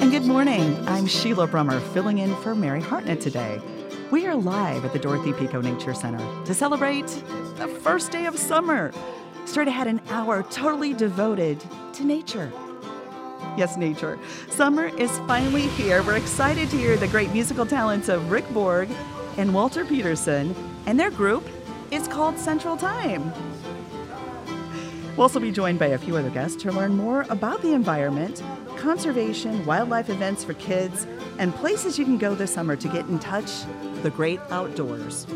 And good morning. I'm Sheila Brummer, filling in for Mary Hartnett today. We are live at the Dorothy Pico Nature Center to celebrate the first day of summer. Straight ahead, an hour totally devoted to nature. Yes, nature. Summer is finally here. We're excited to hear the great musical talents of Rick Borg and Walter Peterson, and their group is called Central Time. We'll also be joined by a few other guests to learn more about the environment, conservation, wildlife events for kids, and places you can go this summer to get in touch with the great outdoors.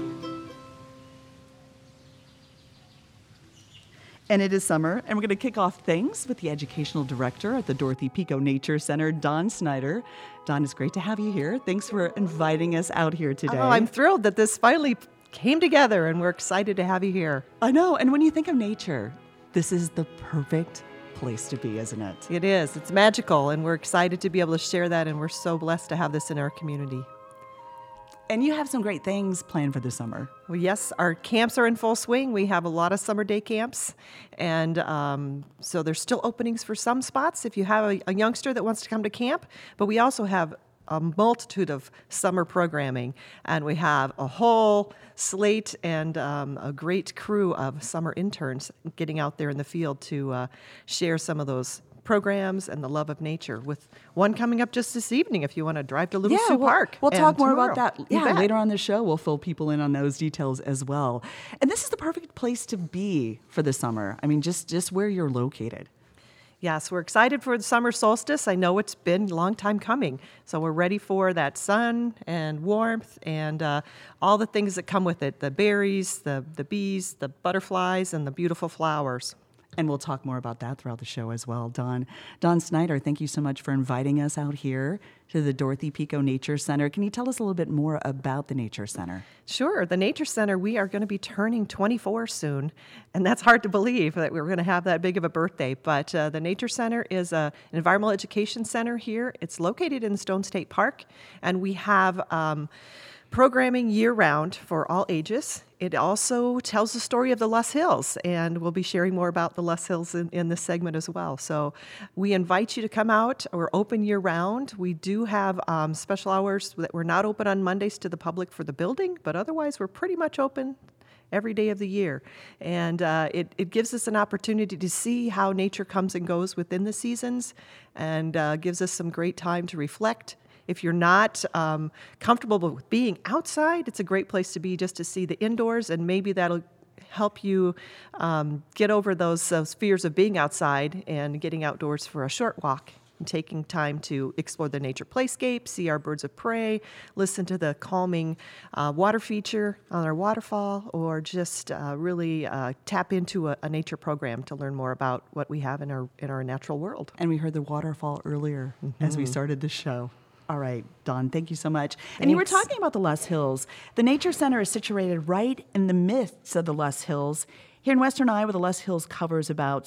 And it is summer, and we're going to kick off things with the educational director at the Dorothy Pico Nature Center, Dawn Snyder. Dawn, it's great to have you here. Thanks for inviting us out here today. Oh, I'm thrilled that this finally came together, and we're excited to have you here. I know, and when you think of nature, this is the perfect place to be, isn't it? It is. It's magical, and we're excited to be able to share that, and we're so blessed to have this in our community. And you have some great things planned for the summer. Well, yes, our camps are in full swing. We have a lot of summer day camps, and so there's still openings for some spots if you have a youngster that wants to come to camp, but we also have a multitude of summer programming, and we have a whole slate and a great crew of summer interns getting out there in the field to share some of those programs and the love of nature, with one coming up just this evening if you want to drive to Little Sioux Park. We'll talk more about tomorrow. that. Yeah, later on the show, we'll fill people in on those details as well. And this is the perfect place to be for the summer. I mean, just where you're located. Yes, we're excited for the summer solstice. I know it's been a long time coming, so we're ready for that sun and warmth and all the things that come with it, the berries, the bees, the butterflies, and the beautiful flowers. And we'll talk more about that throughout the show as well. Dawn Snyder, thank you so much for inviting us out here to the Dorothy Pico Nature Center. Can you tell us a little bit more about the Nature Center? Sure. The Nature Center, we are going to be turning 24 soon, and that's hard to believe that we're going to have that big of a birthday. But the Nature Center is an environmental education center here. It's located in Stone State Park, and we have programming year-round for all ages. It also tells the story of the Loess Hills, and we'll be sharing more about the Loess Hills in this segment as well. So we invite you to come out. We're open year-round. We do have special hours that we're not open on Mondays to the public for the building, but otherwise we're pretty much open every day of the year. And it gives us an opportunity to see how nature comes and goes within the seasons, and gives us some great time to reflect. If you're not comfortable with being outside, it's a great place to be, just to see the indoors, and maybe that'll help you get over those fears of being outside and getting outdoors for a short walk and taking time to explore the nature playscape, see our birds of prey, listen to the calming water feature on our waterfall, or just really tap into a nature program to learn more about what we have in our natural world. And we heard the waterfall earlier as we started the show. All right, Dawn, thank you so much. Thanks. And you were talking about the Loess Hills. The Nature Center is situated right in the midst of the Loess Hills. Here in western Iowa, the Loess Hills covers about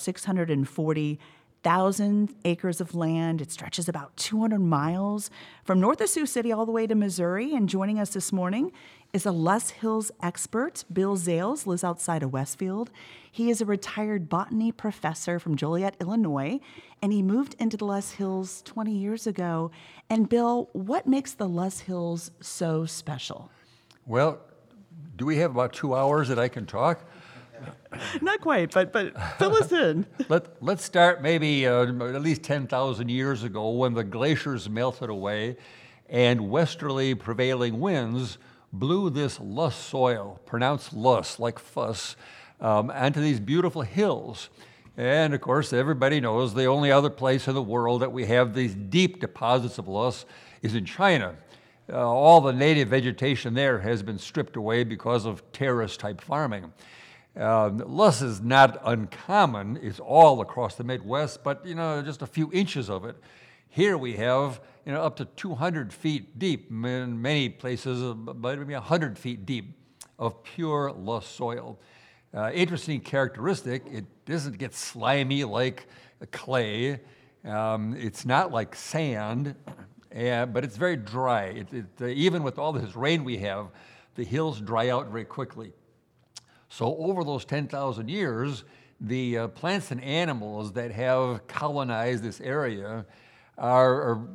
640,000 acres of land. It stretches about 200 miles from north of Sioux City all the way to Missouri. And joining us this morning is a Loess Hills expert. Bill Zales lives outside of Westfield. He is a retired botany professor from Joliet, Illinois, and he moved into the Loess Hills 20 years ago. And Bill, what makes the Loess Hills so special? Well, do we have about 2 hours that I can talk? Not quite, but fill us in. Let's start maybe at least 10,000 years ago, when the glaciers melted away and westerly prevailing winds blew this loess soil, pronounced loess like fuss, onto these beautiful hills. And of course, everybody knows the only other place in the world that we have these deep deposits of loess is in China. All the native vegetation there has been stripped away because of terrace-type farming. Loess is not uncommon. It's all across the Midwest, but just a few inches of it. Here we have up to 200 feet deep, in many places, but maybe 100 feet deep of pure loess soil. Interesting characteristic, it doesn't get slimy like clay. It's not like sand, but it's very dry. Even with all this rain we have, the hills dry out very quickly. So over those 10,000 years, the plants and animals that have colonized this area are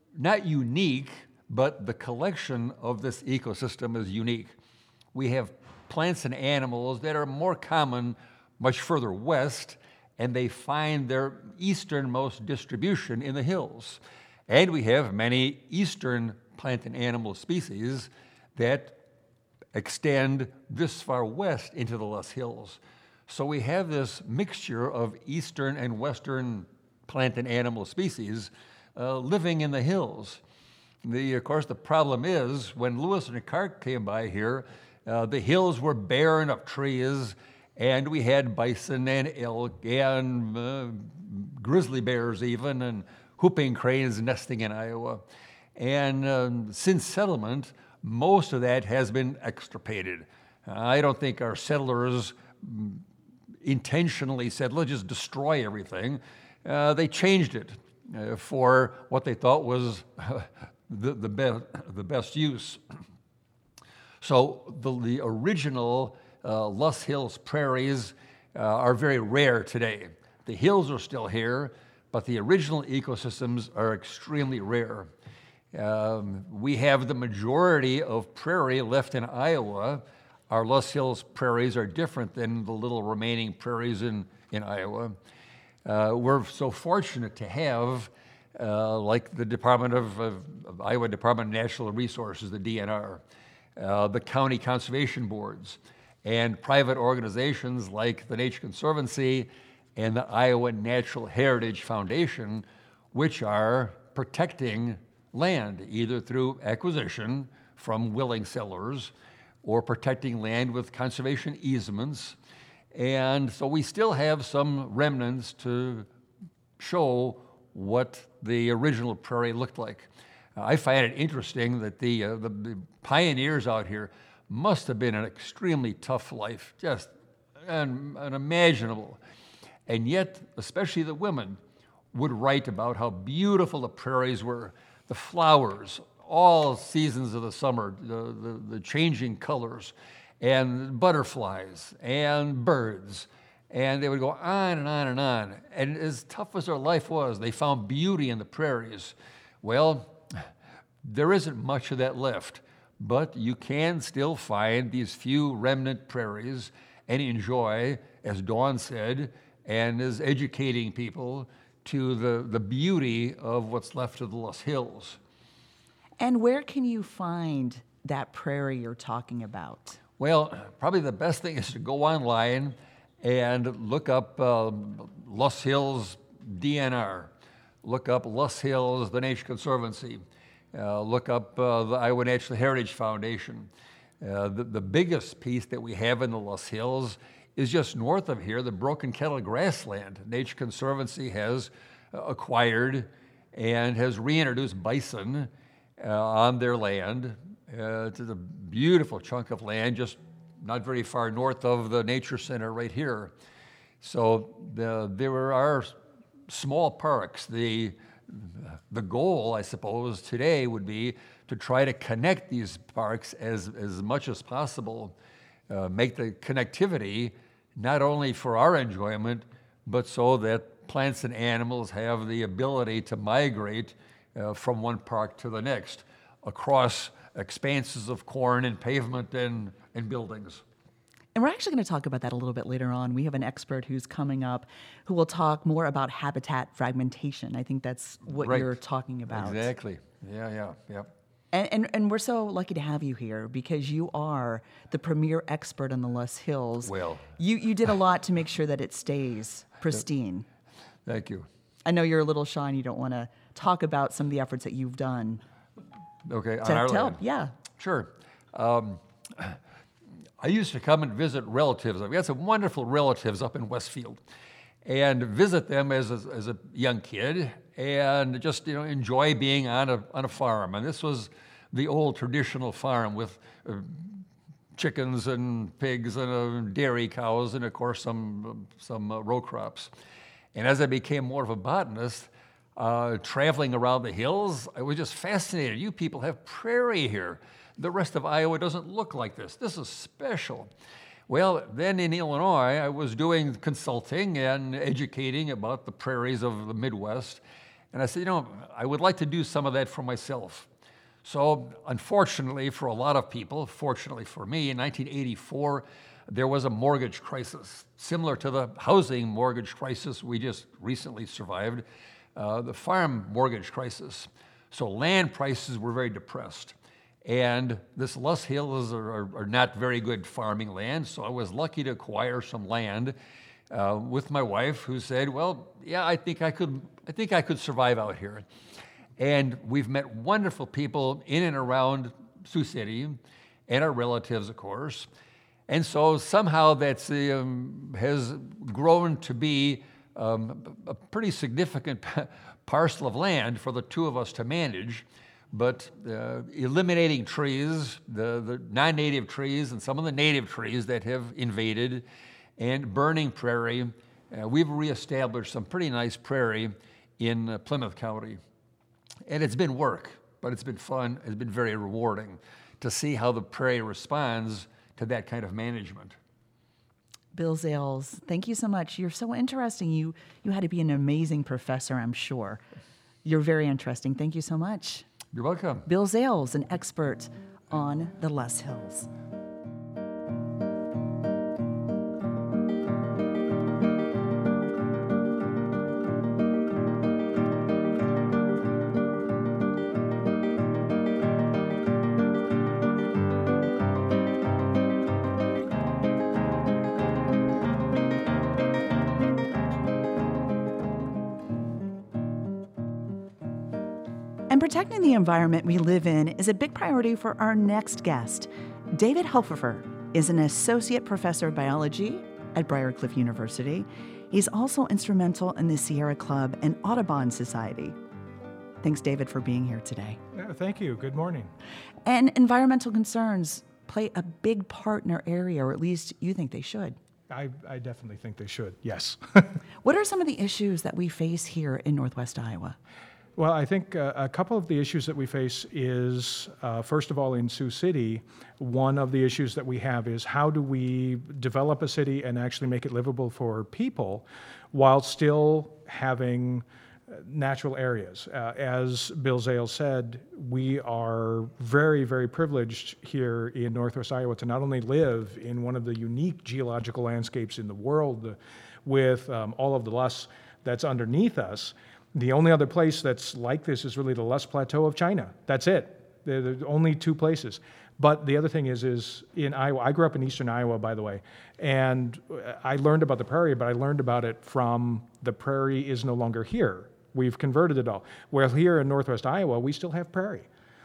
not unique, but the collection of this ecosystem is unique. We have plants and animals that are more common much further west, and they find their easternmost distribution in the hills. And we have many eastern plant and animal species that extend this far west into the Loess Hills. So we have this mixture of eastern and western plant and animal species living in the hills. Of course, the problem is when Lewis and Clark came by here, the hills were barren of trees, and we had bison and elk and grizzly bears even, and whooping cranes nesting in Iowa. And since settlement, most of that has been extirpated. I don't think our settlers intentionally said, let's just destroy everything. They changed it for what they thought was the best use. So the original Loess Hills prairies are very rare today. The hills are still here, but the original ecosystems are extremely rare. We have the majority of prairie left in Iowa. Our Loess Hills prairies are different than the little remaining prairies in Iowa. We're so fortunate to have, like the Department of Iowa Department of Natural Resources, the DNR, the county conservation boards, and private organizations like the Nature Conservancy and the Iowa Natural Heritage Foundation, which are protecting land, either through acquisition from willing sellers or protecting land with conservation easements. And so we still have some remnants to show what the original prairie looked like. I find it interesting that the pioneers out here must have been an extremely tough life, just unimaginable. And yet, especially the women would write about how beautiful the prairies were, the flowers, all seasons of the summer, the changing colors, and butterflies and birds. And they would go on and on and on. And as tough as their life was, they found beauty in the prairies. Well, there isn't much of that left, but you can still find these few remnant prairies and enjoy, as Dawn said, and is educating people to the beauty of what's left of the Loess Hills. And where can you find that prairie you're talking about? Well, probably the best thing is to go online and look up Loess Hills DNR, look up Loess Hills, the Nature Conservancy, look up the Iowa Natural Heritage Foundation. The biggest piece that we have in the Loess Hills is just north of here, the Broken Kettle Grassland. Nature Conservancy has acquired and has reintroduced bison on their land. It's a beautiful chunk of land, just not very far north of the Nature Center right here. So there are small parks. The goal, I suppose, today would be to try to connect these parks as much as possible, make the connectivity not only for our enjoyment, but so that plants and animals have the ability to migrate from one park to the next across expanses of corn and pavement and buildings. And we're actually going to talk about that a little bit later on. We have an expert who's coming up who will talk more about habitat fragmentation. I think that's what Right. you're talking about. Exactly. Yeah. And we're so lucky to have you here because you are the premier expert on the Loess Hills. Well. You did a lot to make sure that it stays pristine. Thank you. I know you're a little shy and you don't want to talk about some of the efforts that you've done Okay, on to our help. land. Yeah. Sure. I used to come and visit relatives. I've got some wonderful relatives up in Westfield, and visit them as a young kid, and just enjoy being on a farm. And this was the old traditional farm with chickens and pigs and dairy cows, and of course some row crops. And as I became more of a botanist, traveling around the hills, I was just fascinated. You people have prairie here. The rest of Iowa doesn't look like this. This is special. Well, then in Illinois, I was doing consulting and educating about the prairies of the Midwest. And I said, I would like to do some of that for myself. So unfortunately for a lot of people, fortunately for me, in 1984, there was a mortgage crisis, similar to the housing mortgage crisis we just recently survived, the farm mortgage crisis. So land prices were very depressed. And this Loess Hills are not very good farming land, so I was lucky to acquire some land with my wife, who said, well, yeah, I think I could survive out here. And we've met wonderful people in and around Sioux City, and our relatives, of course. And so somehow that has grown to be a pretty significant parcel of land for the two of us to manage. But eliminating trees, the non-native trees and some of the native trees that have invaded, and burning prairie, we've reestablished some pretty nice prairie in Plymouth County. And it's been work, but it's been fun. It's been very rewarding to see how the prairie responds to that kind of management. Bill Zales, thank you so much. You're so interesting. You had to be an amazing professor, I'm sure. You're very interesting. Thank you so much. You're welcome. Bill Zales, an expert on the Loess Hills. And protecting the environment we live in is a big priority for our next guest. David Hoepfer is an associate professor of biology at Briarcliff University. He's also instrumental in the Sierra Club and Audubon Society. Thanks, David, for being here today. Thank you. Good morning. And environmental concerns play a big part in our area, or at least you think they should. I definitely think they should, yes. What are some of the issues that we face here in Northwest Iowa? Well, I think a couple of the issues that we face is, first of all, in Sioux City, one of the issues that we have is how do we develop a city and actually make it livable for people while still having natural areas. As Bill Zales said, we are very, very privileged here in Northwest Iowa to not only live in one of the unique geological landscapes in the world with all of the loess that's underneath us. The only other place that's like this is really the Loess Plateau of China. That's it. There are only two places. But the other thing is in Iowa, I grew up in eastern Iowa, by the way, and I learned about the prairie, but I learned about it from the prairie is no longer here. We've converted it all. Well, here in Northwest Iowa, we still have prairie.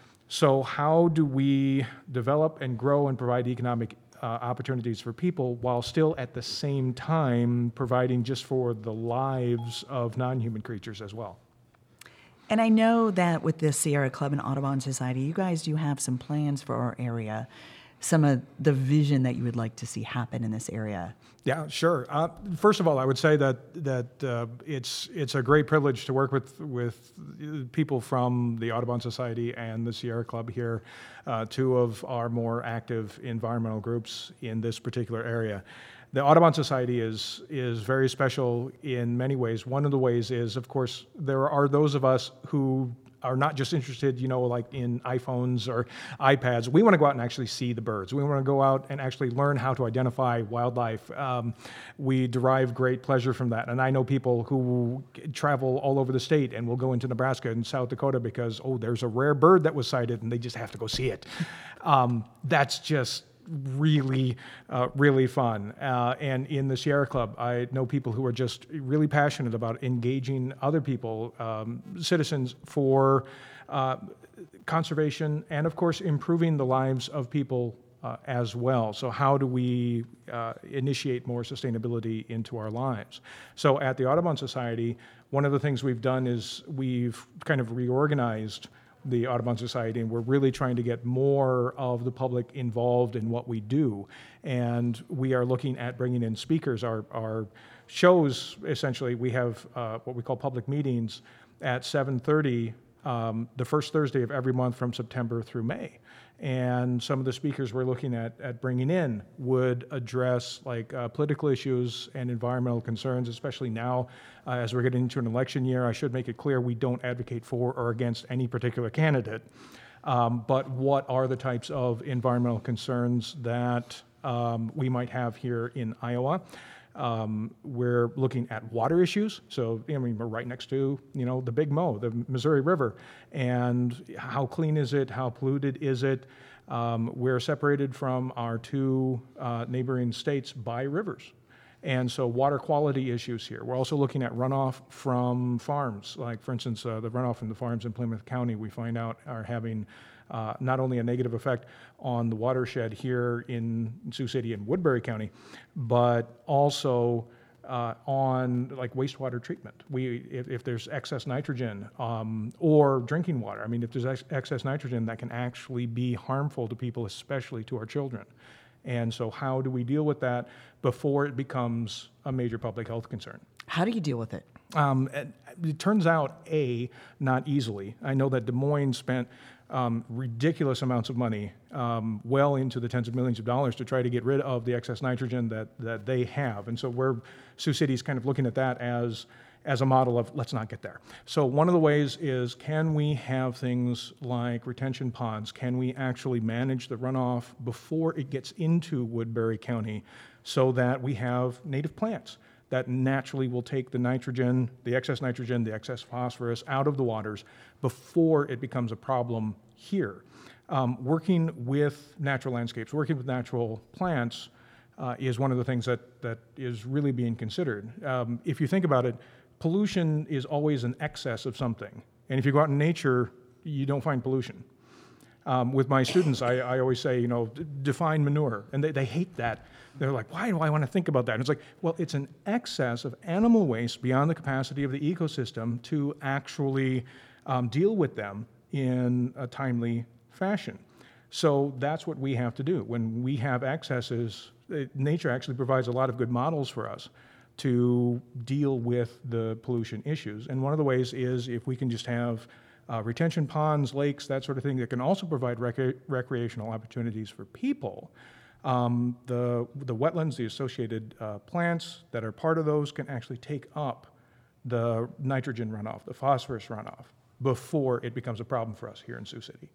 So how do we develop and grow and provide economic opportunities for people while still at the same time providing just for the lives of non-human creatures as well? And I know that with the Sierra Club and Audubon Society, you guys do have some plans for our area, some of the vision that you would like to see happen in this area. Yeah, sure. First of all, I would say that it's a great privilege to work with people from the Audubon Society and the Sierra Club here, two of our more active environmental groups in this particular area. The Audubon Society is very special in many ways. One of the ways is, of course, there are those of us who are not just interested, like in iPhones or iPads. We want to go out and actually see the birds. We want to go out and actually learn how to identify wildlife. We derive great pleasure from that. And I know people who travel all over the state and will go into Nebraska and South Dakota because, there's a rare bird that was sighted and they just have to go see it. That's just really, really fun. And in the Sierra Club, I know people who are just really passionate about engaging other people, citizens, for conservation and, of course, improving the lives of people as well. So how do we initiate more sustainability into our lives? So at the Audubon Society, one of the things we've done is we've kind of reorganized the Audubon Society, and we're really trying to get more of the public involved in what we do. And we are looking at bringing in speakers. Our shows, essentially, we have what we call public meetings at 7:30 the first Thursday of every month from September through May. And some of the speakers we're looking at bringing in would address like political issues and environmental concerns, especially now as we're getting into an election year. I should make it clear we don't advocate for or against any particular candidate, but what are the types of environmental concerns that we might have here in Iowa? We're looking at water issues. So, I mean, we're right next to, the Big Mo, the Missouri River. And how clean is it? How polluted is it? We're separated from our two neighboring states by rivers. And so water quality issues here. We're also looking at runoff from farms. Like, for instance, the runoff from the farms in Plymouth County, we find out are having not only a negative effect on the watershed here in Sioux City and Woodbury County, but also on like wastewater treatment. If there's excess nitrogen or drinking water, I mean, if there's excess nitrogen, that can actually be harmful to people, especially to our children. And so how do we deal with that before it becomes a major public health concern? How do you deal with it? It turns out, not easily. I know that Des Moines spent ridiculous amounts of money, well into the tens of millions of dollars, to try to get rid of the excess nitrogen that they have. And so Sioux City's kind of looking at that as a model of let's not get there. So one of the ways is, can we have things like retention ponds? Can we actually manage the runoff before it gets into Woodbury County so that we have native plants that naturally will take the nitrogen, the excess phosphorus out of the waters before it becomes a problem here? Working with natural landscapes, working with natural plants is one of the things that is really being considered. If you think about it, pollution is always an excess of something. And if you go out in nature, you don't find pollution. With my students, I always say, define manure. And they hate that. They're like, why do I want to think about that? And it's like, well, it's an excess of animal waste beyond the capacity of the ecosystem to actually deal with them in a timely fashion. So that's what we have to do. When we have excesses, nature actually provides a lot of good models for us to deal with the pollution issues. And one of the ways is if we can just have retention ponds, lakes, that sort of thing that can also provide recreational opportunities for people. The wetlands, the associated plants that are part of those can actually take up the nitrogen runoff, the phosphorus runoff, before it becomes a problem for us here in Sioux City.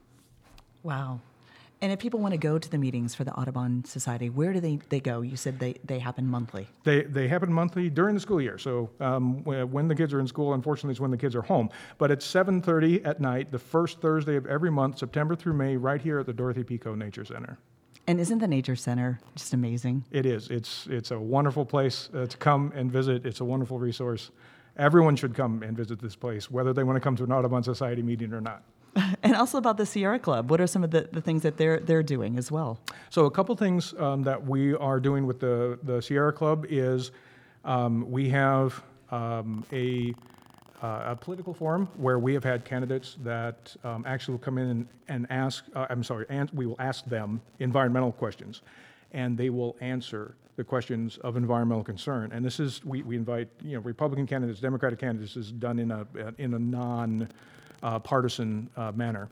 Wow. And if people want to go to the meetings for the Audubon Society, where do they go? You said they happen monthly. They happen monthly during the school year. So when the kids are in school, unfortunately, is when the kids are home. But it's 7:30 at night, the first Thursday of every month, September through May, right here at the Dorothy Pico Nature Center. And isn't the Nature Center just amazing? It is. It's a wonderful place to come and visit. It's a wonderful resource. Everyone should come and visit this place, whether they want to come to an Audubon Society meeting or not. And also about the Sierra Club. What are some of the things that they're doing as well? So a couple things that we are doing with the Sierra Club is we have a political forum where we have had candidates that actually will come in and ask, we will ask them environmental questions, and they will answer the questions of environmental concern. And this is, we invite, Republican candidates, Democratic candidates. This is done in a non-partisan manner.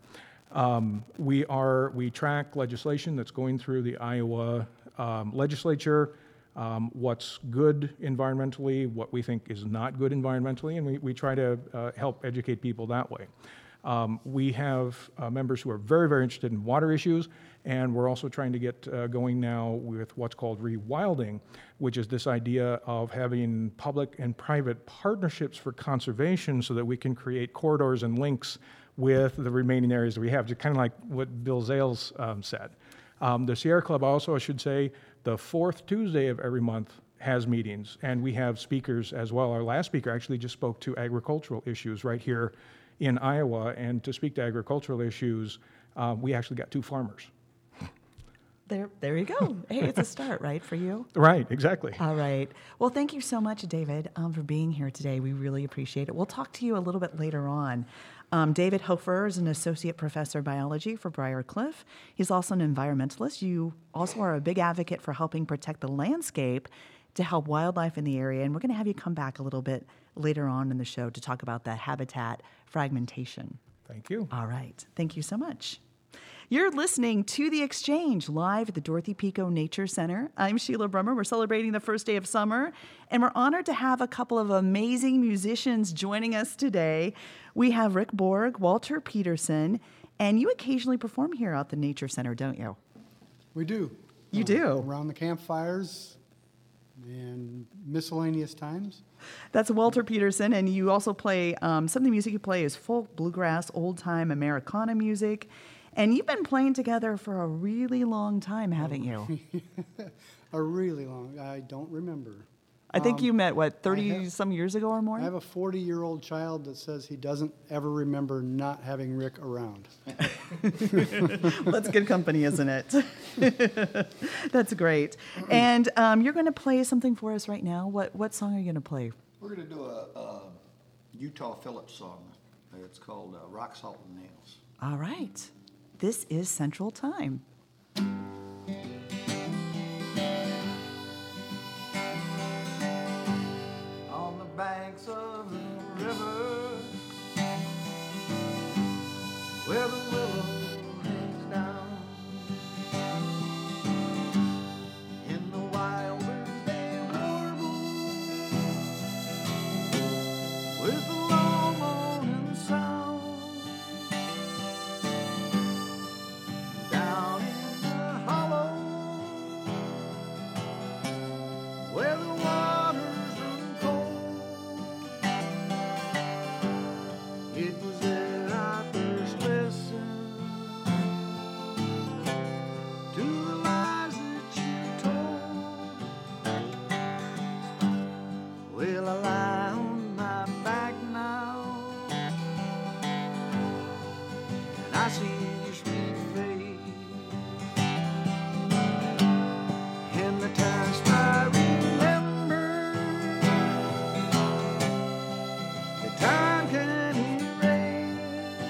We track legislation that's going through the Iowa legislature, what's good environmentally, what we think is not good environmentally, and we try to help educate people that way. We have members who are very, very interested in water issues, and we're also trying to get going now with what's called rewilding, which is this idea of having public and private partnerships for conservation so that we can create corridors and links with the remaining areas that we have, just kind of like what Bill Zales said. The Sierra Club also, I should say, the fourth Tuesday of every month has meetings, and we have speakers as well. Our last speaker actually just spoke to agricultural issues right here in Iowa, and to speak to agricultural issues, we actually got 2 farmers. There you go. Hey, it's a start, right, for you? Right, exactly. All right. Well, thank you so much, David, for being here today. We really appreciate it. We'll talk to you a little bit later on. David Hofer is an associate professor of biology for Briar Cliff. He's also an environmentalist. You also are a big advocate for helping protect the landscape to help wildlife in the area, and we're going to have you come back a little bit later on in the show to talk about the habitat fragmentation. Thank you. All right. Thank you so much. You're listening to The Exchange live at the Dorothy Pico Nature Center. I'm Sheila Brummer. We're celebrating the first day of summer, and we're honored to have a couple of amazing musicians joining us today. We have Rick Borg, Walter Peterson, and you occasionally perform here at the Nature Center, don't you? We do. You do? Around the campfires and miscellaneous times. That's Walter Peterson, and you also play, some of the music you play is folk, bluegrass, old-time Americana music. And you've been playing together for a really long time, haven't you? A really long, I don't remember. I think you met, 30-some years ago or more? I have a 40-year-old child that says he doesn't ever remember not having Rick around. Well, that's good company, isn't it? That's great. And you're going to play something for us right now. What song are you going to play? We're going to do a Utah Phillips song. It's called Rock, Salt, and Nails. All right. This is Central Time. On the banks of the river, where the willow hangs down, in the wild they warble with a long moaning sound. Down in the hollow, where the waters run cold, it was there I first listened to the lies that you told. Well, I lie on my back now, and I see your sweet face. And the times I remember, the time can erase.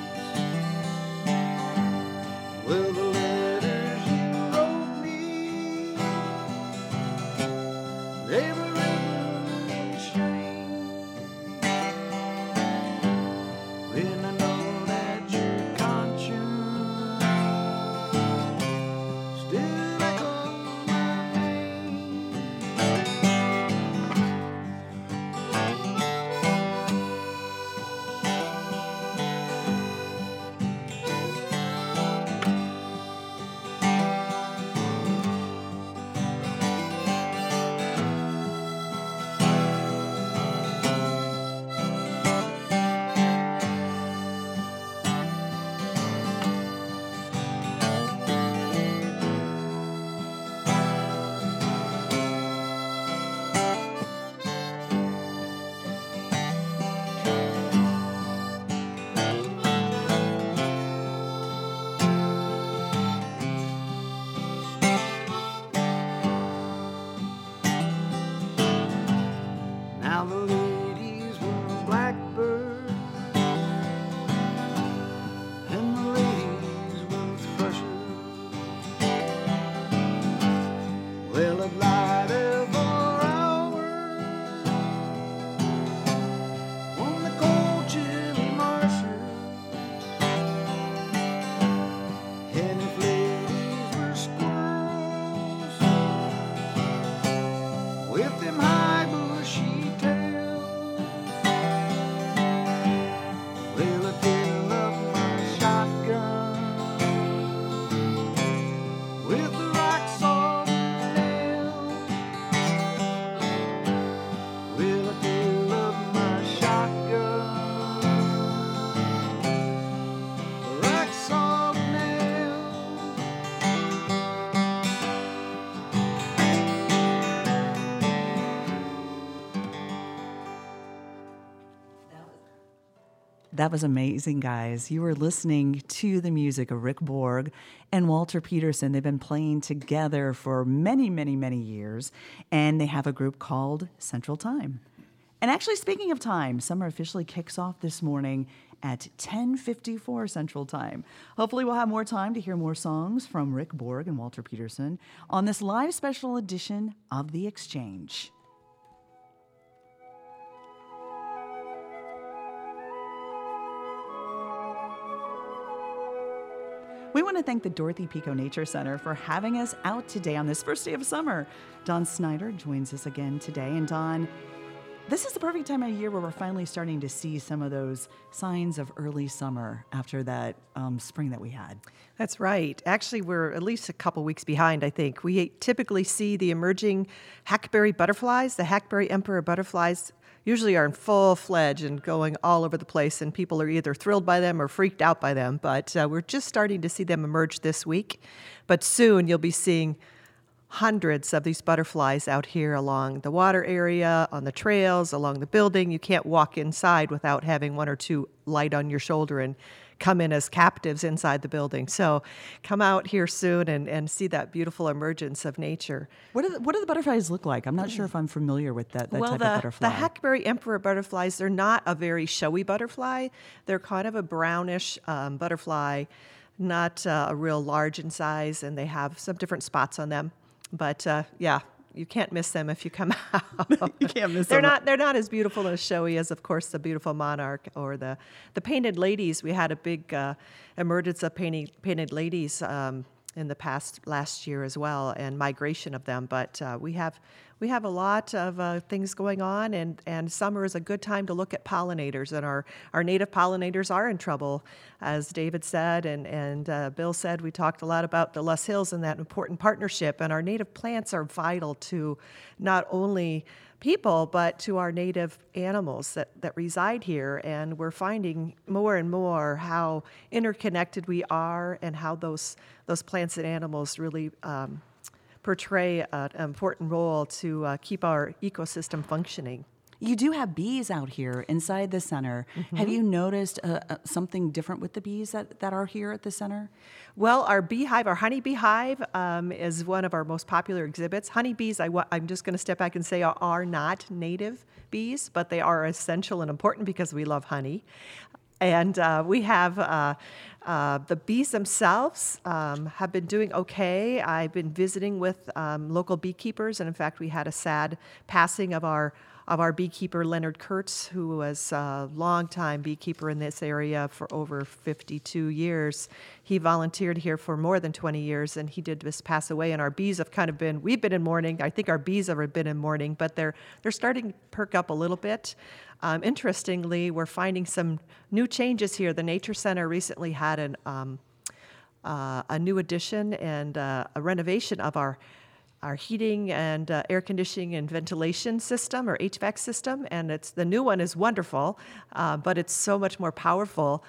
Well, the letters you wrote me, they were written in shame. When I know that your conscience still echoes my name. Now the ladies were blackbirds, and the ladies were thrushes. Well, I'd lie there for hours on the cold, chilly marshes, and if ladies were squirrels with them high bushy tails, well, I fill up my shotgun with the rock, salt, and nails. Well, I fill up my shotgun, rock, salt, and nails. That was amazing, guys. You were listening to the music of Rick Borg and Walter Peterson. They've been playing together for many, many, many years, and they have a group called Central Time. And actually, speaking of time, summer officially kicks off this morning at 10:54 Central Time. Hopefully, we'll have more time to hear more songs from Rick Borg and Walter Peterson on this live special edition of The Exchange. We want to thank the Dorothy Pico Nature Center for having us out today on this first day of summer. Don Snyder joins us again today. And Don, this is the perfect time of year where we're finally starting to see some of those signs of early summer after that spring that we had. That's right. Actually, we're at least a couple weeks behind, I think. We typically see the emerging hackberry butterflies. The hackberry emperor butterflies usually are in full-fledged and going all over the place, and people are either thrilled by them or freaked out by them. But we're just starting to see them emerge this week. But soon you'll be seeing hundreds of these butterflies out here along the water area, on the trails, along the building. You can't walk inside without having one or two light on your shoulder and come in as captives inside the building. So come out here soon and see that beautiful emergence of nature. What do the butterflies look like? I'm not sure if I'm familiar with that type of butterfly. The hackberry emperor butterflies, they're not a very showy butterfly. They're kind of a brownish butterfly, not real large in size, and they have some different spots on them. But you can't miss them if you come out. You can't miss them. They're not as beautiful and as showy as, of course, the beautiful monarch or the painted ladies. We had a big emergence of painted ladies in the last year as well, and migration of them. But we have a lot of things going on, and summer is a good time to look at pollinators. And our native pollinators are in trouble, as David said, and Bill said. We talked a lot about the Loess Hills and that important partnership. And our native plants are vital to not only people, but to our native animals that reside here. And we're finding more and more how interconnected we are, and how those plants and animals really portray an important role to keep our ecosystem functioning. You do have bees out here inside the center. Mm-hmm. Have you noticed something different with the bees that are here at the center? Well, our honeybee hive is one of our most popular exhibits. Honeybees, I'm just going to step back and say, are not native bees, but they are essential and important because we love honey. And we have the bees themselves have been doing okay. I've been visiting with local beekeepers, and in fact, we had a sad passing of our beekeeper, Leonard Kurtz, who was a longtime beekeeper in this area for over 52 years. He volunteered here for more than 20 years, and he did just pass away. And our bees have we've been in mourning. I think our bees have been in mourning, but they're starting to perk up a little bit. Interestingly, we're finding some new changes here. The Nature Center recently had a new addition and a renovation of our heating and air conditioning and ventilation system, or HVAC system, and the new one is wonderful, but it's so much more powerful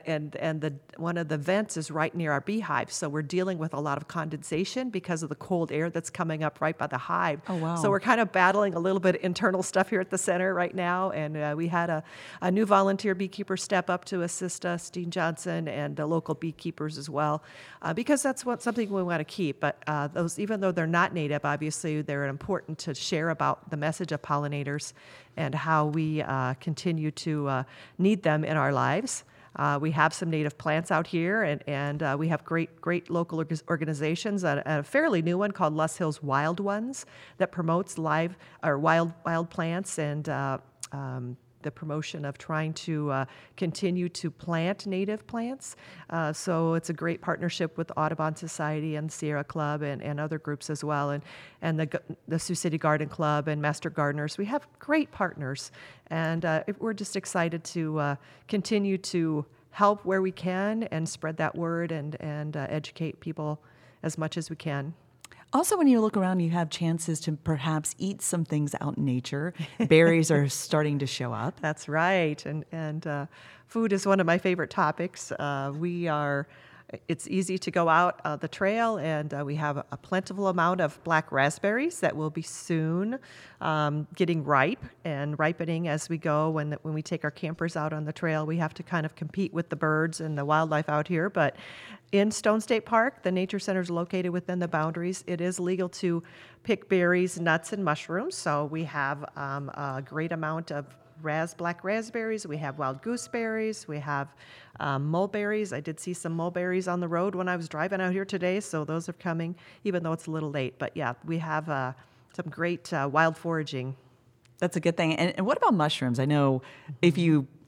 one of the vents is right near our beehive, so we're dealing with a lot of condensation because of the cold air that's coming up right by the hive. Oh, wow. So we're kind of battling a little bit of internal stuff here at the center right now, and we had a new volunteer beekeeper step up to assist us, Dean Johnson, and the local beekeepers as well, because that's something we want to keep. But those, even though they're not native, obviously they're important to share about the message of pollinators and how we continue to need them in our lives. We have some native plants out here, and we have great local organizations. A fairly new one called Loess Hills Wild Ones that promotes wild plants and the promotion of trying to continue to plant native plants. So it's a great partnership with the Audubon Society and Sierra Club and other groups as well, and the Sioux City Garden Club and Master Gardeners. We have great partners, and we're just excited to continue to help where we can and spread that word and educate people as much as we can. Also, when you look around, you have chances to perhaps eat some things out in nature. Berries are starting to show up. That's right. And food is one of my favorite topics. It's easy to go out the trail, and we have a plentiful amount of black raspberries that will be soon getting ripe and ripening as we go. When we take our campers out on the trail, we have to kind of compete with the birds and the wildlife out here. But in Stone State Park, the Nature Center is located within the boundaries. It is legal to pick berries, nuts, and mushrooms. So we have a great amount of black raspberries. We have wild gooseberries. We have mulberries. I did see some mulberries on the road when I was driving out here today, so those are coming, even though it's a little late. But yeah, we have some great wild foraging. That's a good thing. And what about mushrooms? I know if you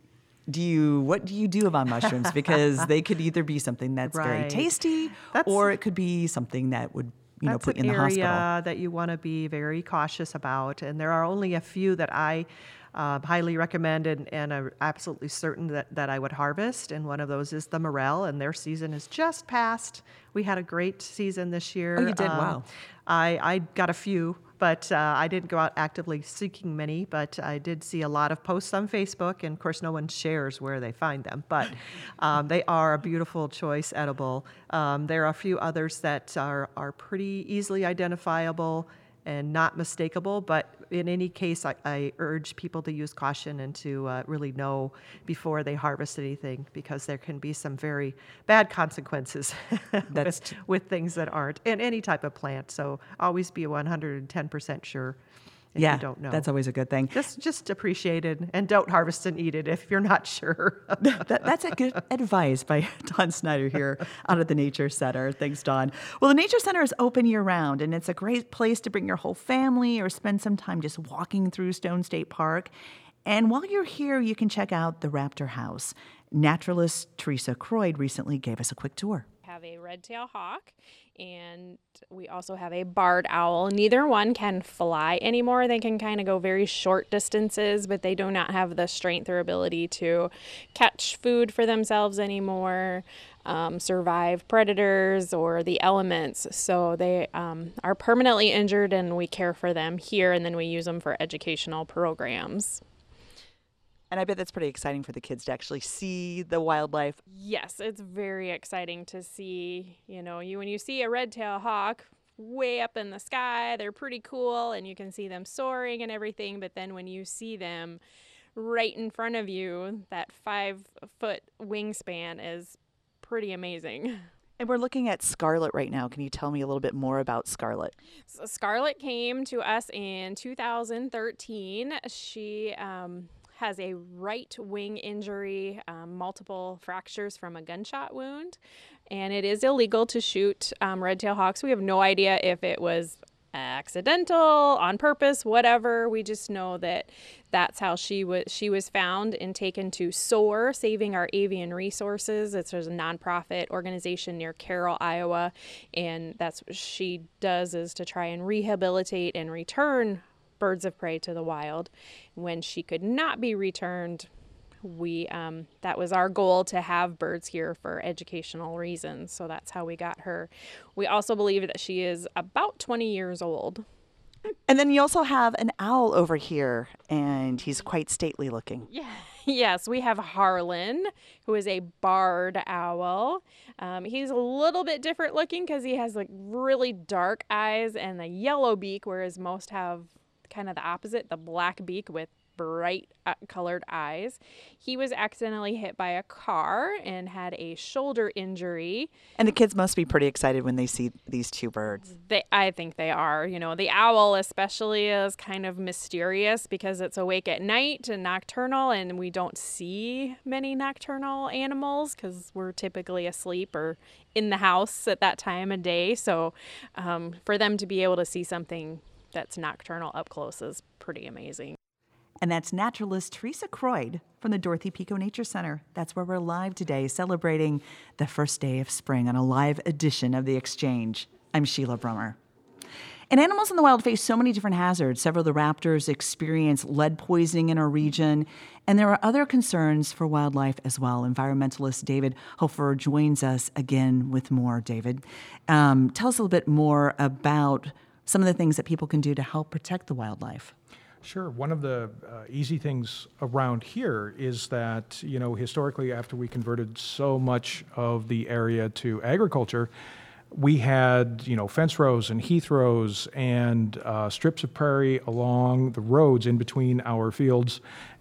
what do you do about mushrooms? Because they could either be something that's very Right. tasty, or it could be something that would That's put you an in the hospital. area that you want to be very cautious about. And there are only a few that I highly recommend and are absolutely certain that I would harvest. And one of those is the morel, and their season is just past. We had a great season this year. Oh, you did? Wow. I got a few, but I didn't go out actively seeking many, but I did see a lot of posts on Facebook, and of course no one shares where they find them, but they are a beautiful choice edible. There are a few others that are pretty easily identifiable and not mistakable, but in any case, I urge people to use caution and to really know before they harvest anything, because there can be some very bad consequences with things that aren't in any type of plant. So always be 110% sure if you don't know. That's always a good thing. Just appreciate it, and don't harvest and eat it if you're not sure. That's a good advice by Dawn Snyder here out at the Nature Center. Thanks, Dawn. Well, the Nature Center is open year-round, and it's a great place to bring your whole family or spend some time just walking through Stone State Park. And while you're here, you can check out the Raptor House. Naturalist Teresa Croyd recently gave us a quick tour. Have a red-tailed hawk, and we also have a barred owl. Neither one can fly anymore. They can kind of go very short distances, but they do not have the strength or ability to catch food for themselves anymore, survive predators or the elements. So they are permanently injured, and we care for them here, and then we use them for educational programs. And I bet that's pretty exciting for the kids to actually see the wildlife. Yes, it's very exciting to see, when you see a red-tailed hawk way up in the sky, they're pretty cool and you can see them soaring and everything. But then when you see them right in front of you, that 5-foot wingspan is pretty amazing. And we're looking at Scarlet right now. Can you tell me a little bit more about Scarlet? So Scarlet came to us in 2013. She has a right wing injury, multiple fractures from a gunshot wound, and it is illegal to shoot red-tailed hawks. We have no idea if it was accidental, on purpose, whatever. We just know that that's how she was found and taken to SOAR, Saving Our Avian Resources. It's a nonprofit organization near Carroll, Iowa, and that's what she does, is to try and rehabilitate and return birds of prey to the wild. When she could not be returned, that was our goal, to have birds here for educational reasons. So that's how we got her. We also believe that she is about 20 years old. And then you also have an owl over here, and he's quite stately looking. Yeah. Yes, we have Harlan, who is a barred owl. He's a little bit different looking because he has really dark eyes and a yellow beak, whereas most have kind of the opposite, the black beak with bright colored eyes. He was accidentally hit by a car and had a shoulder injury. And the kids must be pretty excited when they see these two birds. I think they are. The owl especially is kind of mysterious because it's awake at night and nocturnal, and we don't see many nocturnal animals because we're typically asleep or in the house at that time of day. So for them to be able to see something that's nocturnal up close is pretty amazing. And that's naturalist Teresa Croyd from the Dorothy Pico Nature Center. That's where we're live today, celebrating the first day of spring on a live edition of The Exchange. I'm Sheila Brummer. And animals in the wild face so many different hazards. Several of the raptors experience lead poisoning in our region, and there are other concerns for wildlife as well. Environmentalist David Hofer joins us again with more. David, tell us a little bit more about some of the things that people can do to help protect the wildlife. Sure. One of the easy things around here is that, historically, after we converted so much of the area to agriculture, we had, fence rows and heath rows and strips of prairie along the roads in between our fields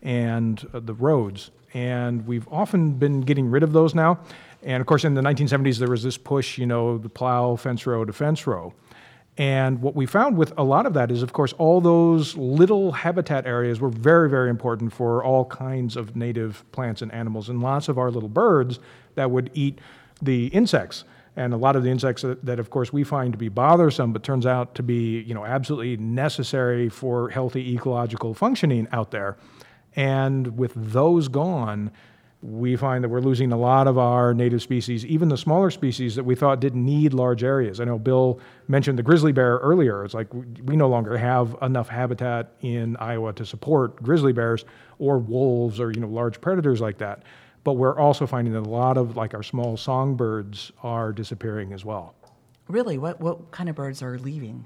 and the roads. And we've often been getting rid of those now. And of course, in the 1970s, there was this push, the plow fence row to fence row. And what we found with a lot of that is, of course, all those little habitat areas were very, very important for all kinds of native plants and animals, and lots of our little birds that would eat the insects. And a lot of the insects that of course, we find to be bothersome, but turns out to be, absolutely necessary for healthy ecological functioning out there. And with those gone, we find that we're losing a lot of our native species, even the smaller species that we thought didn't need large areas. I know Bill mentioned the grizzly bear earlier. It's like we no longer have enough habitat in Iowa to support grizzly bears or wolves or large predators like that. But we're also finding that a lot of like our small songbirds are disappearing as well. Really? What kind of birds are leaving?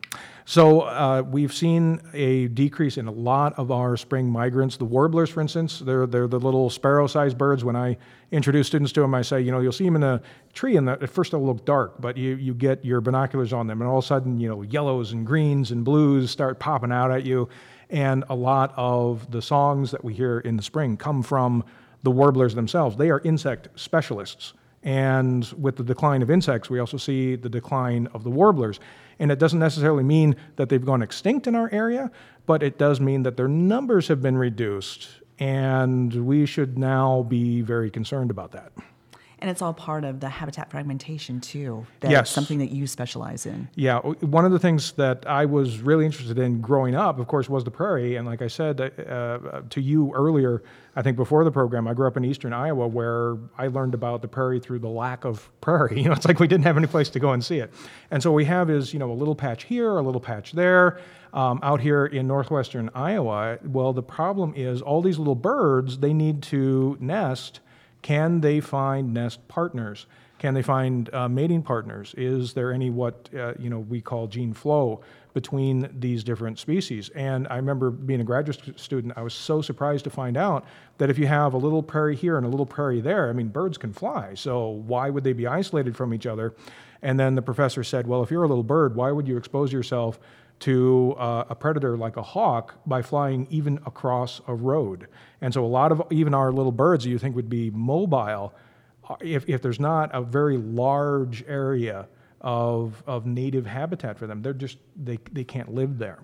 So we've seen a decrease in a lot of our spring migrants. The warblers, for instance, they're the little sparrow-sized birds. When I introduce students to them, I say, you'll see them in a tree, and at first they'll look dark, but you get your binoculars on them, and all of a sudden, yellows and greens and blues start popping out at you. And a lot of the songs that we hear in the spring come from the warblers themselves. They are insect specialists. And with the decline of insects, we also see the decline of the warblers. And it doesn't necessarily mean that they've gone extinct in our area, but it does mean that their numbers have been reduced. And we should now be very concerned about that. And it's all part of the habitat fragmentation, too. That's Yes. something that you specialize in. Yeah, one of the things that I was really interested in growing up, of course, was the prairie. And like I said to you earlier, I think before the program, I grew up in eastern Iowa where I learned about the prairie through the lack of prairie. It's like we didn't have any place to go and see it. And so what we have is, a little patch here, a little patch there. Out here in northwestern Iowa, well, the problem is all these little birds, they need to nest. Can they find nest partners? Can they find mating partners? Is there any what we call gene flow between these different species? And I remember being a graduate student, I was so surprised to find out that if you have a little prairie here and a little prairie there, birds can fly. So why would they be isolated from each other? And then the professor said, well, if you're a little bird, why would you expose yourself to a predator like a hawk by flying even across a road? And so a lot of even our little birds that you think would be mobile, if there's not a very large area of native habitat for them, they can't live there.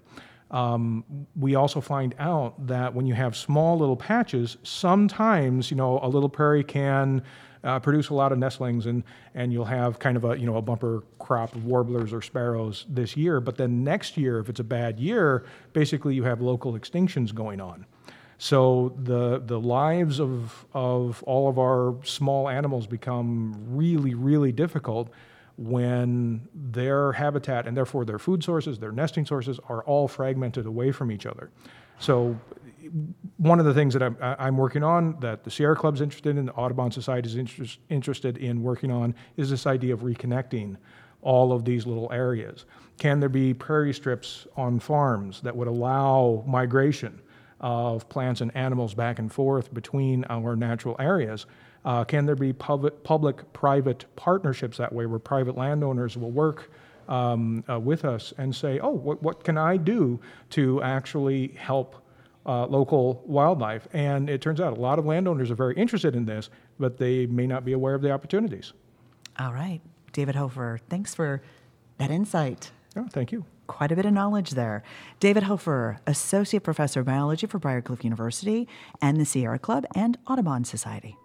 We also find out that when you have small little patches, sometimes a little prairie can produce a lot of nestlings, and you'll have kind of a bumper crop of warblers or sparrows this year. But then next year, if it's a bad year, basically you have local extinctions going on. So the lives of all of our small animals become really, really difficult when their habitat and therefore their food sources, their nesting sources are all fragmented away from each other. So one of the things that I'm working on, that the Sierra Club's interested in, the Audubon Society is interested in working on, is this idea of reconnecting all of these little areas. Can there be prairie strips on farms that would allow migration of plants and animals back and forth between our natural areas? Can there be public-private partnerships that way, where private landowners will work with us and say, what can I do to actually help local wildlife? And it turns out a lot of landowners are very interested in this, but they may not be aware of the opportunities. All right. David Hofer, thanks for that insight. Oh, thank you. Quite a bit of knowledge there. David Hofer, Associate Professor of Biology for Briarcliff University and the Sierra Club and Audubon Society.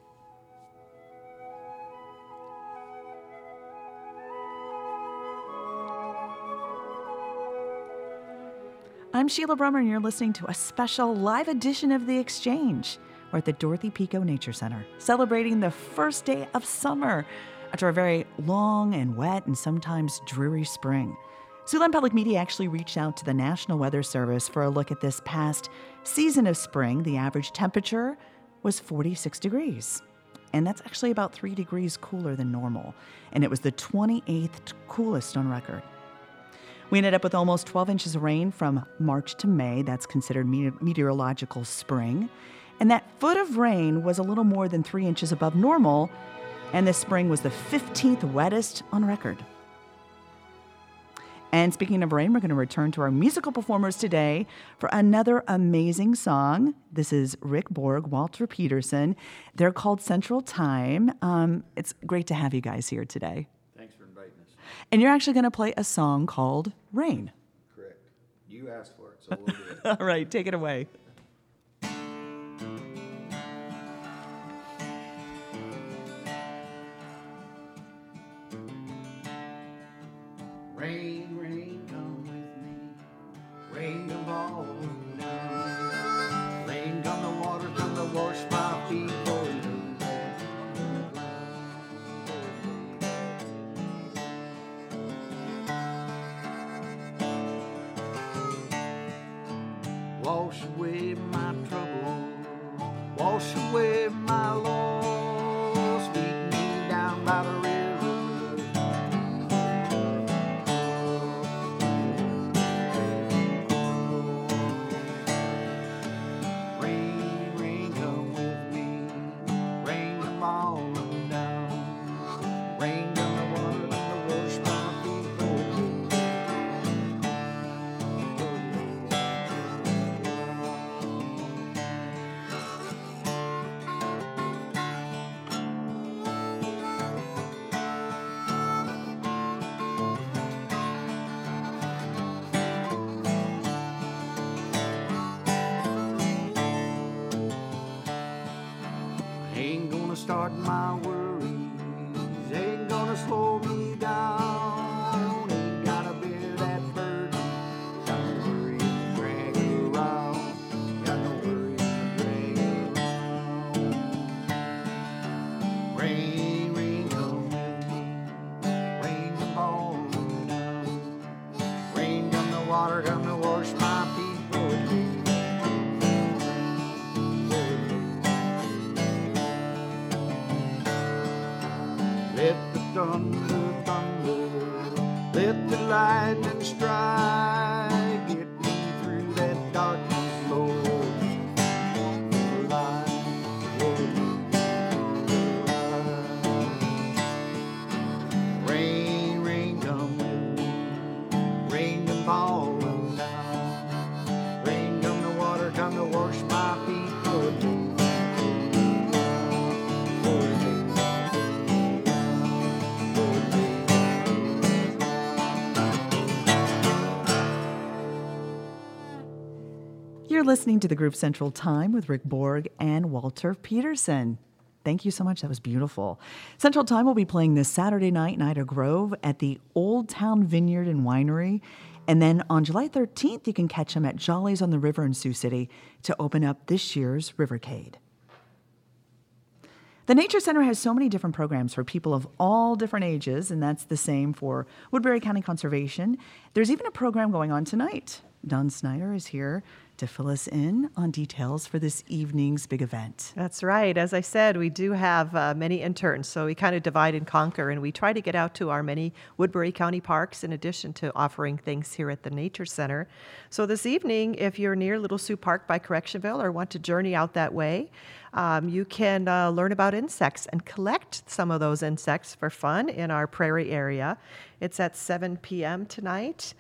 I'm Sheila Brummer, and you're listening to a special live edition of The Exchange. We're at the Dorothy Pico Nature Center, celebrating the first day of summer after a very long and wet and sometimes dreary spring. Siouxland Public Media actually reached out to the National Weather Service for a look at this past season of spring. The average temperature was 46 degrees, and that's actually about 3 degrees cooler than normal, and it was the 28th coolest on record. We ended up with almost 12 inches of rain from March to May. That's considered meteorological spring. And that foot of rain was a little more than 3 inches above normal, and this spring was the 15th wettest on record. And speaking of rain, we're going to return to our musical performers today for another amazing song. This is Rick Borg, Walter Peterson. They're called Central Time. It's great to have you guys here today. Thanks for inviting us. And you're actually going to play a song called Rain. Correct. You asked for it, so we'll do it. All right, take it away. Rain, rain, come with me. Rain, come fall down. Rain, come the water, come to wash my feet for you. wash away my trouble, wash away my loss, meet me down by the river. Rain, rain, come with me, rain, come on down, rain down the water, let me wash my feet. Ain't gonna start my worries, ain't gonna slow me down. Ain't gotta bear that burden, got no worry to drag around, got no worry to drag around. Rain, rain, come with me, rain, come on down, rain, come the water, come to wash my feet. Let the thunder, thunder, let the lightning strike, get me through that darkness, Lord. Rain, rain, come with me, rain come falling down, rain come the water, come to wash my feet, Lord. You're listening to the Group Central Time with Rick Borg and Walter Peterson. Thank you so much. That was beautiful. Central Time will be playing this Saturday night in Ida Grove at the Old Town Vineyard and Winery. And then on July 13th, you can catch them at Jolly's on the River in Sioux City to open up this year's Rivercade. The Nature Center has so many different programs for people of all different ages, and that's the same for Woodbury County Conservation. There's even a program going on tonight. Don Snyder is here to fill us in on details for this evening's big event. That's right. As I said, we do have many interns, so we kind of divide and conquer, and we try to get out to our many Woodbury County parks in addition to offering things here at the Nature Center. So this evening, if you're near Little Sioux Park by Correctionville or want to journey out that way, you can learn about insects and collect some of those insects for fun in our prairie area. It's at 7 p.m. tonight.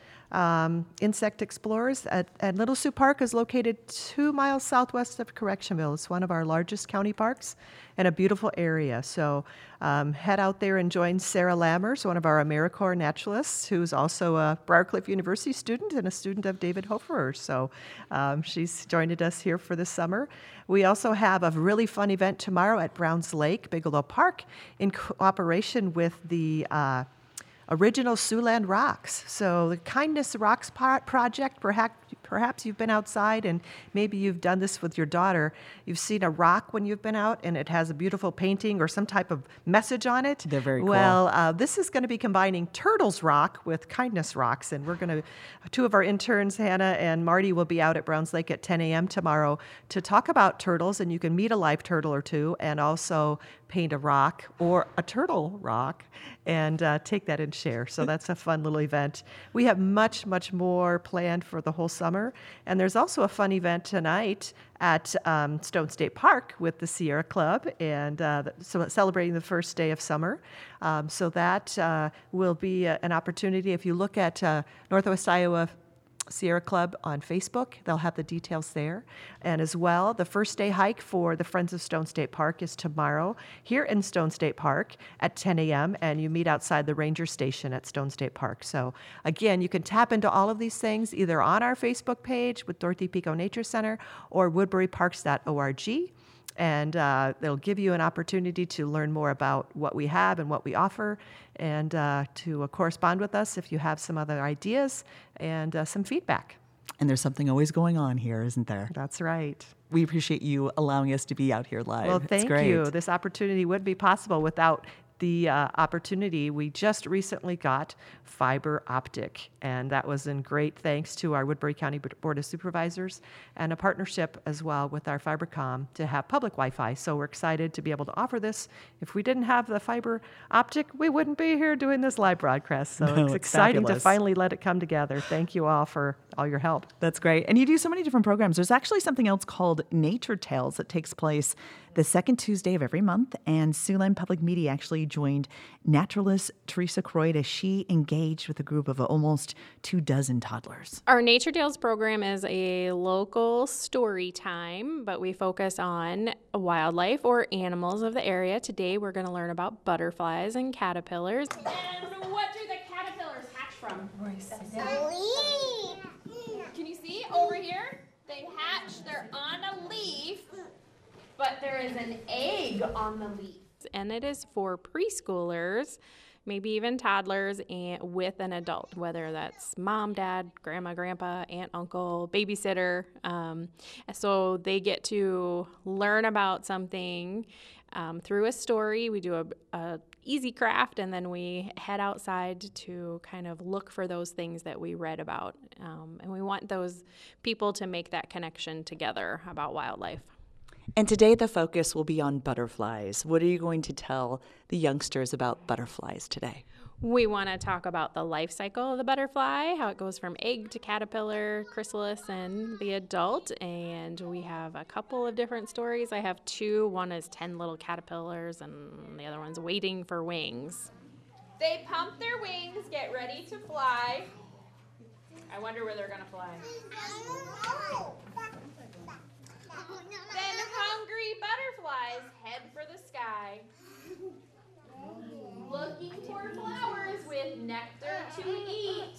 Insect Explorers at Little Sioux Park is located 2 miles southwest of Correctionville. It's one of our largest county parks and a beautiful area. So head out there and join Sarah Lammers, one of our AmeriCorps naturalists, who's also a Briarcliff University student and a student of David Hoferer. So she's joined us here for the summer. We also have a really fun event tomorrow at Browns Lake, Bigelow Park, in cooperation with the original Siouxland Rocks. So the Kindness Rocks project, perhaps you've been outside and maybe you've done this with your daughter. You've seen a rock when you've been out and it has a beautiful painting or some type of message on it. They're very cool. Well, this is going to be combining Turtles Rock with Kindness Rocks, and we're going to, 2 of our interns, Hannah and Marty, will be out at Browns Lake at 10 a.m. tomorrow to talk about turtles, and you can meet a live turtle or two and also paint a rock or a turtle rock and take that and share. So that's a fun little event. We have much, much more planned for the whole summer. And there's also a fun event tonight at Stone State Park with the Sierra Club, and so celebrating the first day of summer. So that will be an opportunity. If you look at Northwest Iowa Sierra Club on Facebook, they'll have the details there. And as well, the first day hike for the Friends of Stone State Park is tomorrow here in Stone State Park at 10 a.m. and you meet outside the ranger station at Stone State Park. So again, you can tap into all of these things either on our Facebook page with Dorothy Pico Nature Center or woodburyparks.org. And they'll give you an opportunity to learn more about what we have and what we offer, and to correspond with us if you have some other ideas and some feedback. And there's something always going on here, isn't there? That's right. We appreciate you allowing us to be out here live. Well, thank you. This opportunity would be possible without the opportunity. We just recently got fiber optic, and that was in great thanks to our Woodbury County Board of Supervisors and a partnership as well with our FiberCom to have public Wi-Fi. So we're excited to be able to offer this. If we didn't have the fiber optic, we wouldn't be here doing this live broadcast. So No, it's it's exciting fabulous. to finally let it come together. Thank you all for all your help. That's great. And you do so many different programs. There's actually something else called Nature Tales that takes place the second Tuesday of every month. And Siouxland Public Media actually joined naturalist Teresa Croyd as she engaged with a group of almost 24 toddlers. Our Nature Tales program is a local story time, but we focus on wildlife or animals of the area. Today we're going to learn about butterflies and caterpillars. And what do the caterpillars hatch from? Can you see over here? They hatch, they're on a leaf, but there is an egg on the leaf. And it is for preschoolers, maybe even toddlers, and with an adult, whether that's mom, dad, grandma, grandpa, aunt, uncle, babysitter. So they get to learn about something through a story. We do a easy craft, and then we head outside to kind of look for those things that we read about. And we want those people to make that connection together about wildlife. And today the focus will be on butterflies. What are you going to tell the youngsters about butterflies today? We want to talk about the life cycle of the butterfly, how it goes from egg to caterpillar, chrysalis, and the adult. And we have a couple of different stories. I have two. One is 10 little caterpillars, and the other one's waiting for wings. They pump their wings, get ready to fly. I wonder where they're going to fly. Then hungry butterflies head for the sky, looking for flowers with nectar to eat.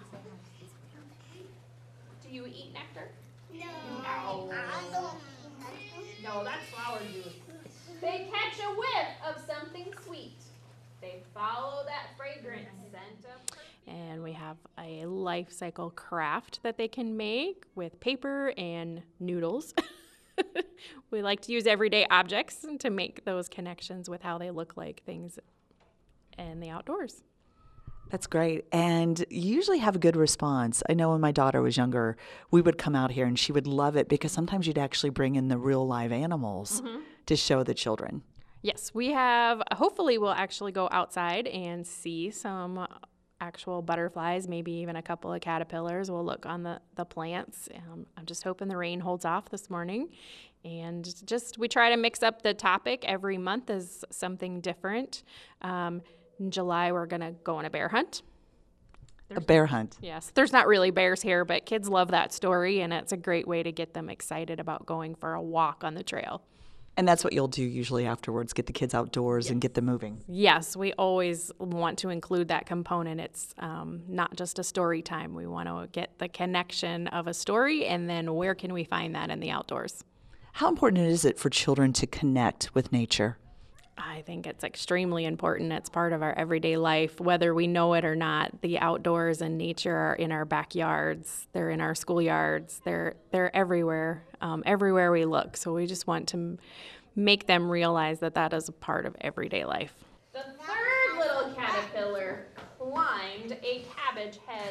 Do you eat nectar? No. No, that's flower juice. They catch a whiff of something sweet. They follow that fragrant scent of perfume. And we have a life cycle craft that they can make with paper and noodles. We like to use everyday objects to make those connections with how they look like things in the outdoors. That's great. And you usually have a good response. I know when my daughter was younger, we would come out here and she would love it because sometimes you'd actually bring in the real live animals to show the children. Yes, we have, hopefully we'll actually go outside and see some actual butterflies, maybe even a couple of caterpillars. We'll look on the plants. I'm just hoping the rain holds off this morning. And we try to mix up the topic every month as something different. In July, we're going to go on a bear hunt. A bear hunt. Yes, there's not really bears here, but kids love that story, and it's a great way to get them excited about going for a walk on the trail. And that's what you'll do usually afterwards, get the kids outdoors and get them moving. Yes, we always want to include that component. It's not just a story time. We want to get the connection of a story, and then where can we find that in the outdoors? How important is it for children to connect with nature? I think it's extremely important. It's part of our everyday life, whether we know it or not. The outdoors and nature are in our backyards. They're in our schoolyards. They're everywhere, everywhere we look. So we just want to make them realize that that is a part of everyday life. The third little caterpillar climbed a cabbage head.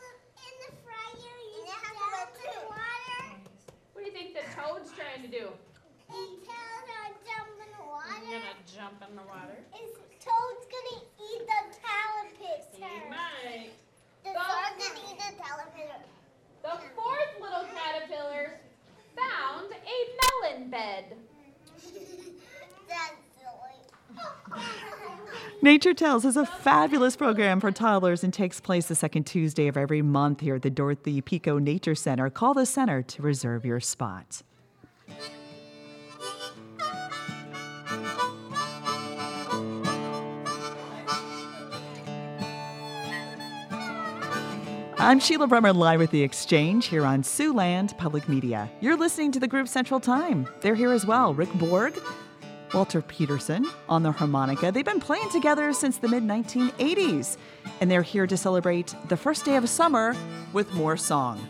What do you think the toad's trying to do? I'm gonna jump in the water. Toad's gonna eat the caterpillar. He might. The toad's gonna eat the caterpillar. The fourth little caterpillar found a melon bed. That's silly. Nature Tales is a fabulous program for toddlers and takes place the second Tuesday of every month here at the Dorothy Pico Nature Center. Call the center to reserve your spot. I'm Sheila Brummer, live with The Exchange here on Siouxland Public Media. You're listening to the group Central Time. They're here as well. Rick Borg, Walter Peterson on the harmonica. They've been playing together since the mid-1980s, and they're here to celebrate the first day of summer with more song.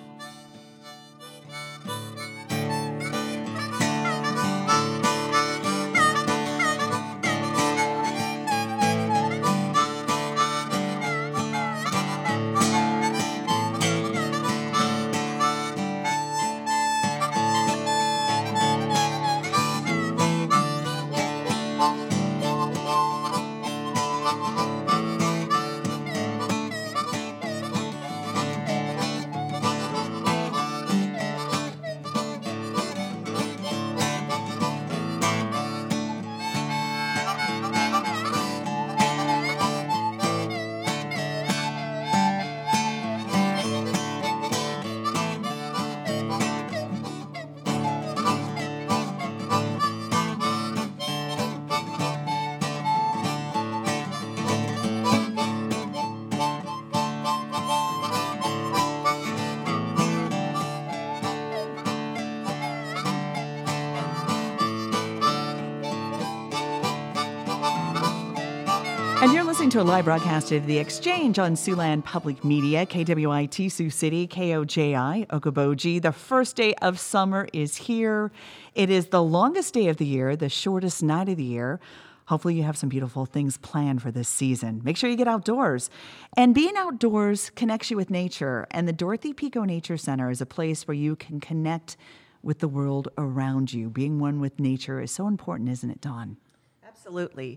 And you're listening to a live broadcast of The Exchange on Siouxland Public Media, KWIT Sioux City, KOJI, Okoboji. The first day of summer is here. It is the longest day of the year, the shortest night of the year. Hopefully you have some beautiful things planned for this season. Make sure you get outdoors. And being outdoors connects you with nature. And the Dorothy Pico Nature Center is a place where you can connect with the world around you. Being one with nature is so important, isn't it, Dawn? Absolutely.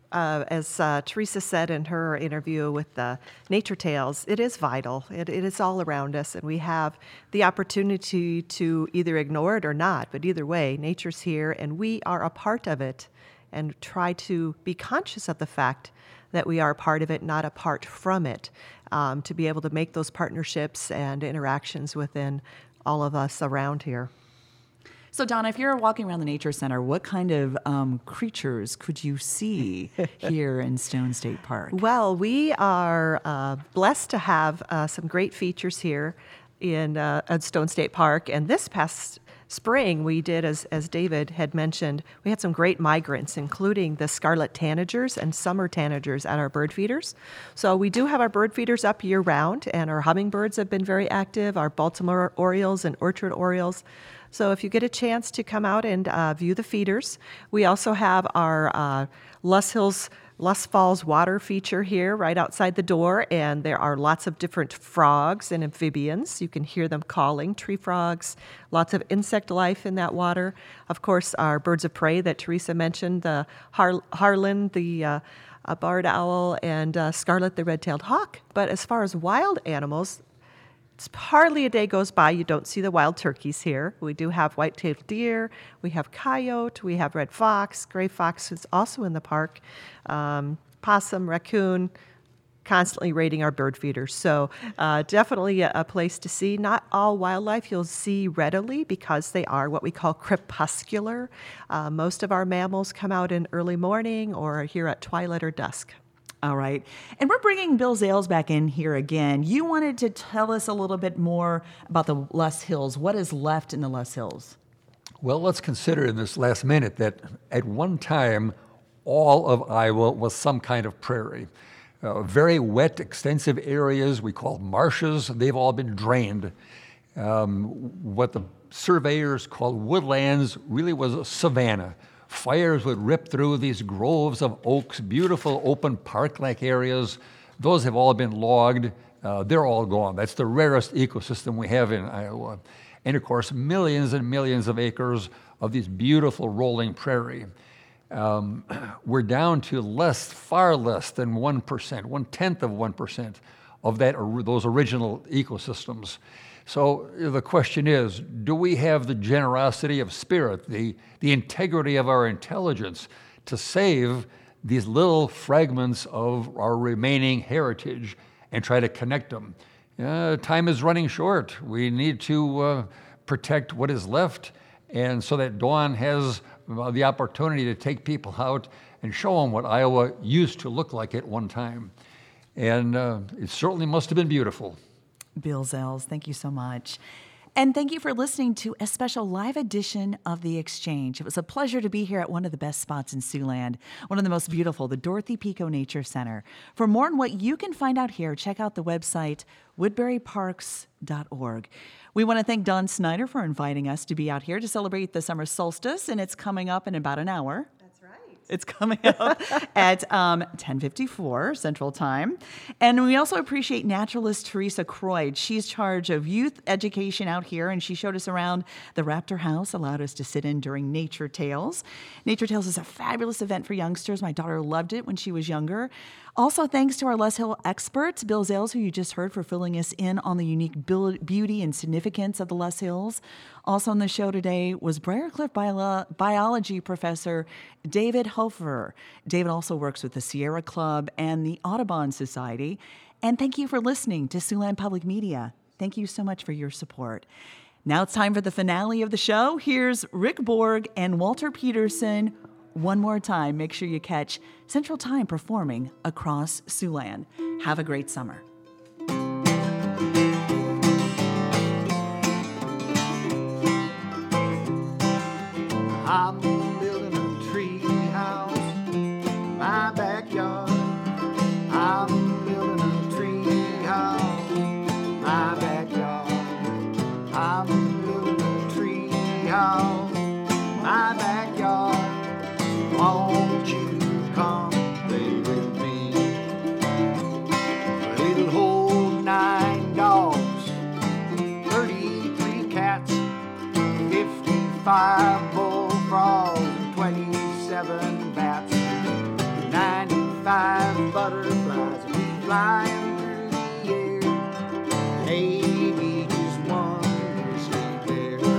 As Teresa said in her interview with Nature Tales, it is vital. It is all around us, and we have the opportunity to either ignore it or not. But either way, nature's here, and we are a part of it, and try to be conscious of the fact that we are a part of it, not apart from it, to be able to make those partnerships and interactions within all of us around here. So, Donna, if you're walking around the Nature Center, what kind of creatures could you see here in Stone State Park? Well, we are blessed to have some great features here at Stone State Park. And this past spring, we did, as David had mentioned, we had some great migrants, including the scarlet tanagers and summer tanagers at our bird feeders. So we do have our bird feeders up year-round, and our hummingbirds have been very active, our Baltimore orioles and orchard orioles. So if you get a chance to come out and view the feeders, we also have our Luss Falls water feature here right outside the door, and there are lots of different frogs and amphibians. You can hear them calling, tree frogs, lots of insect life in that water. Of course, our birds of prey that Teresa mentioned, the Harlan, the barred owl, and Scarlet the red-tailed hawk. But as far as wild animals, it's hardly a day goes by you don't see the wild turkeys here. We do have white-tailed deer, we have coyote, we have red fox, gray fox is also in the park, possum, raccoon, constantly raiding our bird feeders. So definitely a place to see. Not all wildlife you'll see readily because they are what we call crepuscular. Most of our mammals come out in early morning or are here at twilight or dusk. All right. And we're bringing Bill Zales back in here again. You wanted to tell us a little bit more about the Luss Hills. What is left in the Luss Hills? Well, let's consider in this last minute that at one time, all of Iowa was some kind of prairie. Very wet, extensive areas we call marshes. They've all been drained. What the surveyors called woodlands really was a savanna. Fires would rip through these groves of oaks, beautiful open park-like areas. Those have all been logged. They're all gone. That's the rarest ecosystem we have in Iowa. And of course, millions and millions of acres of these beautiful rolling prairie. We're down to far less than 1%, 1/10 of 1% of those original ecosystems. So the question is, do we have the generosity of spirit, the integrity of our intelligence to save these little fragments of our remaining heritage and try to connect them? Time is running short. We need to protect what is left, and so that Dawn has the opportunity to take people out and show them what Iowa used to look like at one time. And it certainly must have been beautiful. Bill Zales, thank you so much. And thank you for listening to a special live edition of The Exchange. It was a pleasure to be here at one of the best spots in Siouxland, one of the most beautiful, the Dorothy Pico Nature Center. For more on what you can find out here, check out the website woodburyparks.org. We want to thank Don Snyder for inviting us to be out here to celebrate the summer solstice, and it's coming up in about an hour. It's coming up at 10:54 Central Time. And we also appreciate naturalist Teresa Croyd. She's charge of youth education out here, and she showed us around the Raptor House, allowed us to sit in during Nature Tales. Nature Tales is a fabulous event for youngsters. My daughter loved it when she was younger. Also, thanks to our Luss Hill experts, Bill Zales, who you just heard, for filling us in on the unique beauty and significance of the Luss Hills. Also on the show today was Briarcliff biology professor David Hofer. David also works with the Sierra Club and the Audubon Society. And thank you for listening to Siouxland Public Media. Thank you so much for your support. Now it's time for the finale of the show. Here's Rick Borg and Walter Peterson. One more time, make sure you catch Central Time performing across Siouxland. Have a great summer. I'm building a tree house in my backyard. 5 butterflies flying through the air. Maybe just one grizzly bear.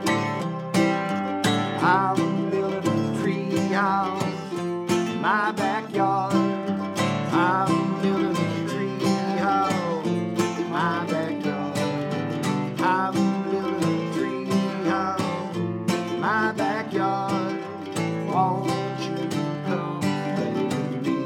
I'm building a tree house in my backyard. I'm building a tree house in my backyard. I'm building a tree house in my backyard. Won't you come play with me?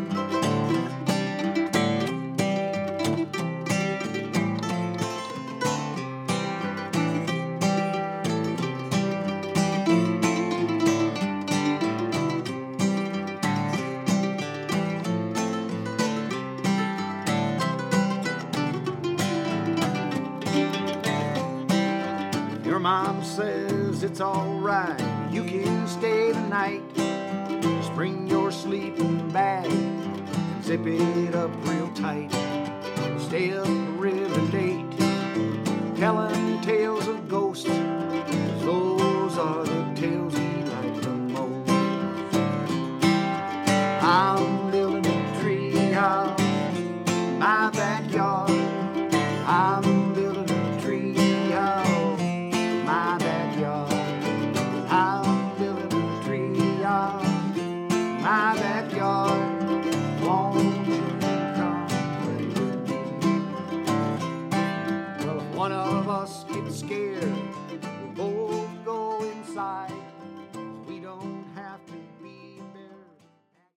Your mom says it's alright, you can stay the night. Just bring your sleeping bag and zip it up real tight. Stay up the river late, telling tales of ghosts. Those are the tales we like the most. I'm building a tree house in my backyard. I'm building a tree house in my backyard. I'm building a tree house in my backyard.